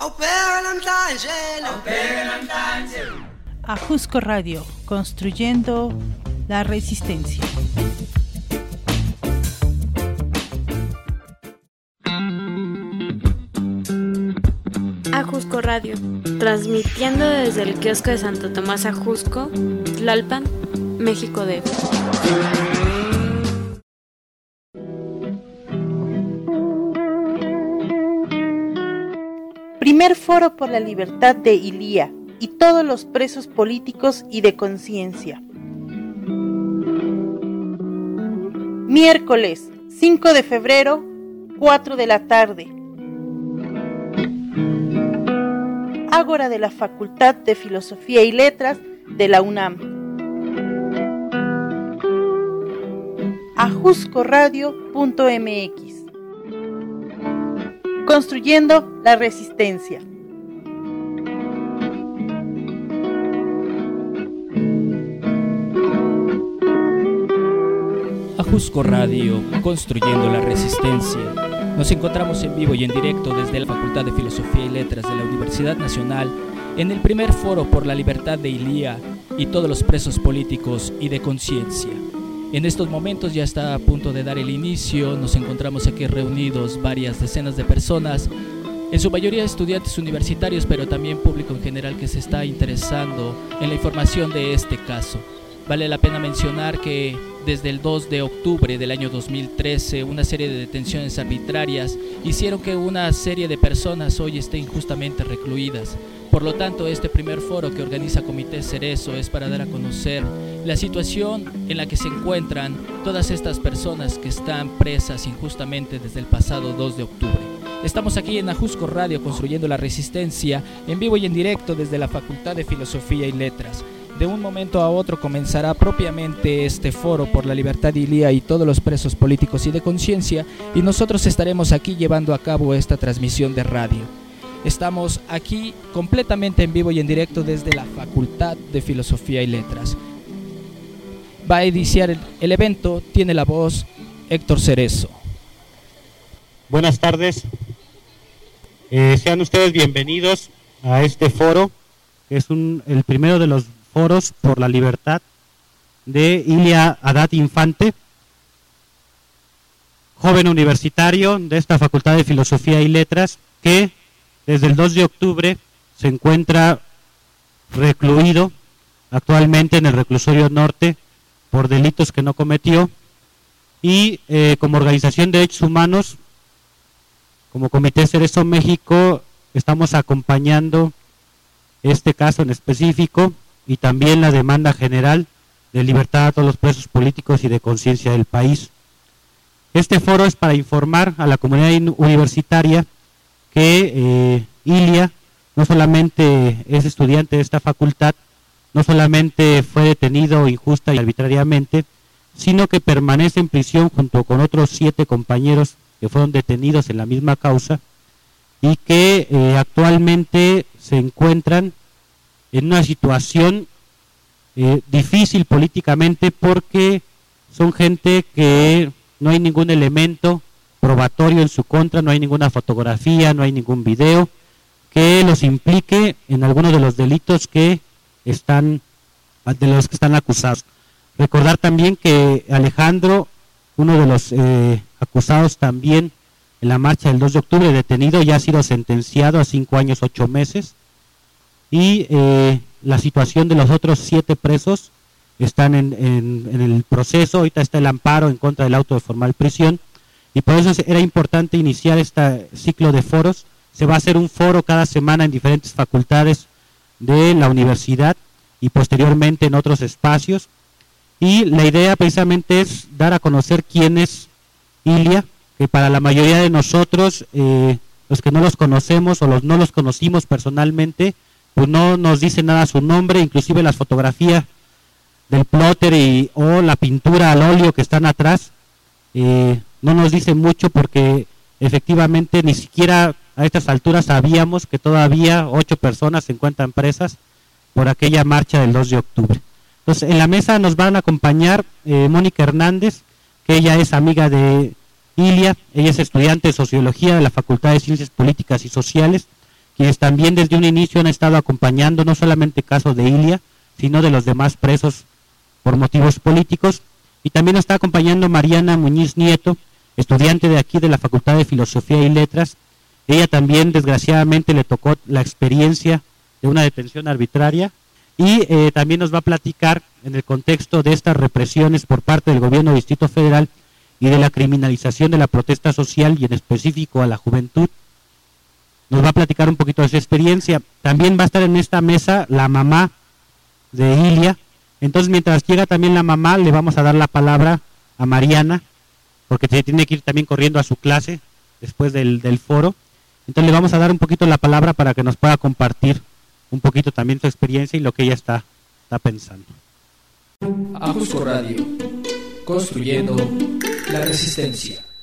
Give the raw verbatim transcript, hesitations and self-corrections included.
Ajusco Radio, construyendo la resistencia. Ajusco Radio, transmitiendo desde el kiosco de Santo Tomás Ajusco, Tlalpan, México D F. Primer foro por la libertad de Ilia y todos los presos políticos y de conciencia. Miércoles cinco de febrero, cuatro de la tarde. Ágora de la Facultad de Filosofía y Letras de la UNAM. ajusco radio punto m x. Construyendo la resistencia. Ajusco Radio, construyendo la resistencia. Nos encontramos en vivo y en directo desde la Facultad de Filosofía y Letras de la Universidad Nacional en el primer foro por la libertad de Ilia y todos los presos políticos y de conciencia. En estos momentos ya está a punto de dar el inicio. Nos encontramos aquí reunidos varias decenas de personas, en su mayoría estudiantes universitarios, pero también público en general que se está interesando en la información de este caso. Vale la pena mencionar que desde el dos de octubre del año dos mil trece, una serie de detenciones arbitrarias hicieron que una serie de personas hoy estén injustamente recluidas. Por lo tanto, este primer foro que organiza Comité Cerezo es para dar a conocer la situación en la que se encuentran todas estas personas que están presas injustamente desde el pasado dos de octubre. Estamos aquí en Ajusco Radio, construyendo la resistencia, en vivo y en directo desde la Facultad de Filosofía y Letras. De un momento a otro comenzará propiamente este foro por la libertad de Ilia y todos los presos políticos y de conciencia, y nosotros estaremos aquí llevando a cabo esta transmisión de radio. Estamos aquí completamente en vivo y en directo desde la Facultad de Filosofía y Letras. Va a iniciar el, el evento, tiene la voz Héctor Cerezo. Buenas tardes, eh, sean ustedes bienvenidos a este foro, que es un, el primero de los foros por la libertad de Ilia Haddad Infante, joven universitario de esta Facultad de Filosofía y Letras, que desde el dos de octubre se encuentra recluido actualmente en el reclusorio norte por delitos que no cometió, y eh, como organización de derechos humanos, como Comité Cerezo México, estamos acompañando este caso en específico y también la demanda general de libertad a todos los presos políticos y de conciencia del país. Este foro es para informar a la comunidad universitaria que eh, Ilia no solamente es estudiante de esta facultad, no solamente fue detenido injusta y arbitrariamente, sino que permanece en prisión junto con otros siete compañeros que fueron detenidos en la misma causa y que eh, actualmente se encuentran en una situación eh, difícil políticamente, porque son gente que no hay ningún elemento probatorio en su contra, no hay ninguna fotografía, no hay ningún video que los implique en alguno de los delitos que están, de los que están acusados. Recordar también que Alejandro, uno de los eh, acusados también en la marcha del dos de octubre, detenido, ya ha sido sentenciado a cinco años, ocho meses, y eh, la situación de los otros siete presos están en, en, en el proceso. Ahorita está el amparo en contra del auto de formal prisión, y por eso era importante iniciar este ciclo de foros. Se va a hacer un foro cada semana en diferentes facultades de la universidad y posteriormente en otros espacios, y la idea precisamente es dar a conocer quién es Ilia, que para la mayoría de nosotros, eh, los que no los conocemos o los no los conocimos personalmente, pues no nos dice nada su nombre. Inclusive las fotografías del plotter y, o la pintura al óleo que están atrás, eh, no nos dice mucho, porque efectivamente ni siquiera a estas alturas sabíamos que todavía ocho personas se encuentran presas por aquella marcha del dos de octubre. Entonces, en la mesa nos van a acompañar eh, Mónica Hernández, que ella es amiga de Ilia, ella es estudiante de Sociología de la Facultad de Ciencias Políticas y Sociales, quienes también desde un inicio han estado acompañando no solamente el caso de Ilia, sino de los demás presos por motivos políticos. Y también nos está acompañando Mariana Muñiz Nieto, estudiante de aquí de la Facultad de Filosofía y Letras. Ella también desgraciadamente le tocó la experiencia de una detención arbitraria y eh, también nos va a platicar en el contexto de estas represiones por parte del gobierno del Distrito Federal y de la criminalización de la protesta social y en específico a la juventud. Nos va a platicar un poquito de su experiencia. También va a estar en esta mesa la mamá de Ilia. Entonces, mientras llega también la mamá, le vamos a dar la palabra a Mariana, porque se tiene que ir también corriendo a su clase después del, del foro. Entonces, le vamos a dar un poquito la palabra para que nos pueda compartir un poquito también su experiencia y lo que ella está, está pensando. Ajusco Radio, construyendo la resistencia.